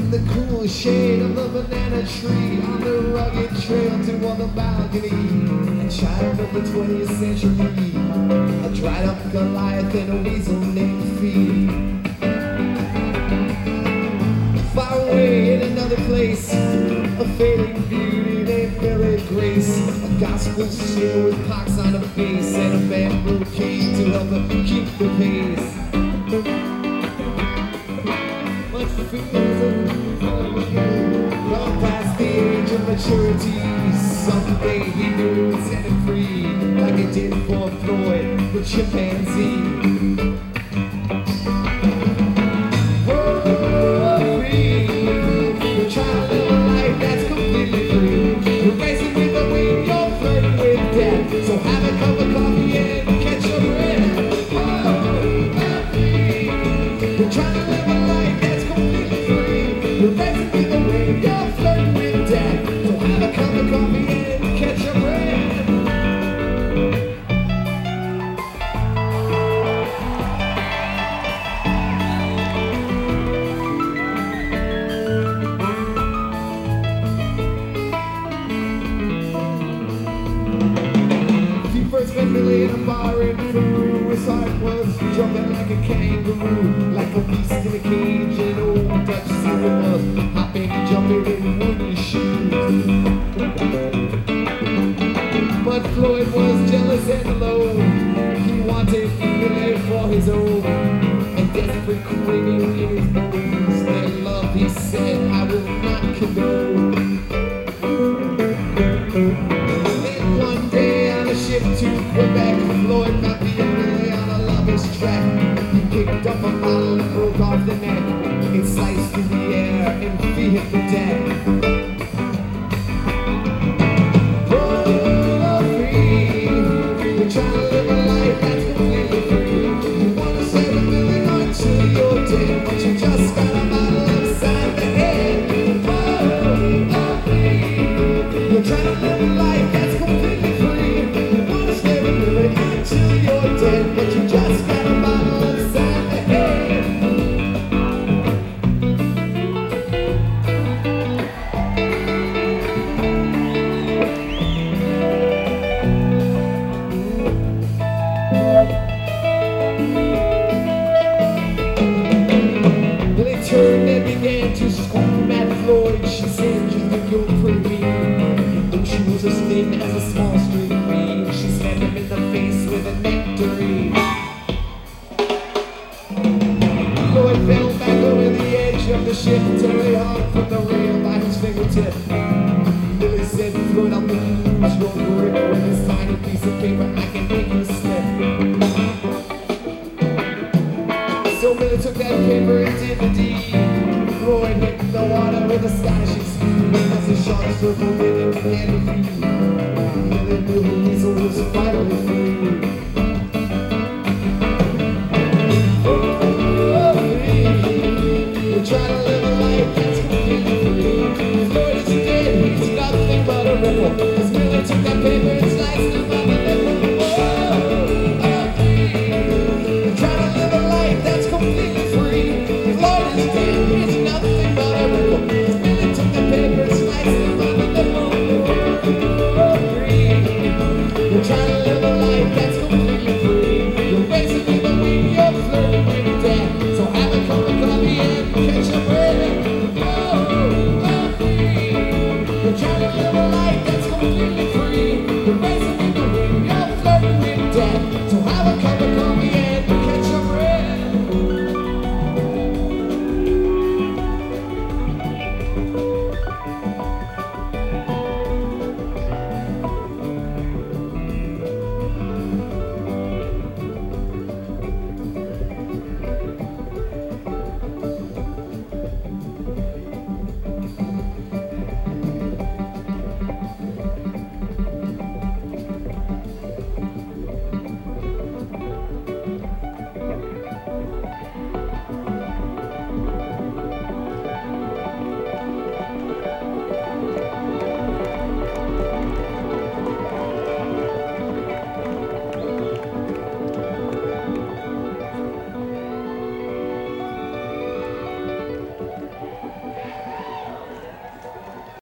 in the cool shade of the banana tree, on the rugged trail to on the balcony, a child of the 20th century, a dried up Goliath and a weasel named Phoebe. Far away in another place, a fading beauty named Mary Grace, a gospel singer with pox on her face and a bamboo cane to help her keep the pace. Much feels long past the age of maturity. Someday he knew and set him free, like it did for Floyd, the chimpanzee. So have a cup of coffee and catch your breath. You're trying to live a life that's completely free. You're racing with the wind, you're flirting with death. So have a cup of coffee and catch your breath. First met Billy in a bar in Peru. His heart was jumping like a kangaroo, like a beast in a cage. An old Dutch sailor was hopping and jumping in wooden shoes. But Floyd was jealous and low. He wanted Billy for his own, and desperate craving in his bones. Their love, he said, I will not condone. To Quebec, Floyd met the Billy on a lover's track. He picked up a bottle and broke off the neck. It sliced through the air and feet hit the deck. Oh, free. You're trying to live a life that's completely free. You wanna save a million until you're dead, but you just got a bottle upside the head. Oh, free. You're trying to live a life that's completely free. Until you're dead, but you just got a bottle inside the head. They turned and began to scream at Floyd. She said, you think you're pretty mean. Though she was as thin as a small street queen, she stabbed him in the face with a nectarine. Floyd fell back over the edge of the ship till he hung from the rail by his fingertip. Billy said, Floyd, I'll make you lose your grip with this tiny piece of paper. I can make you slip. So Billy took that paper and did the deed. Floyd hit the water with astonishing speed as the shark circled in and began to feed.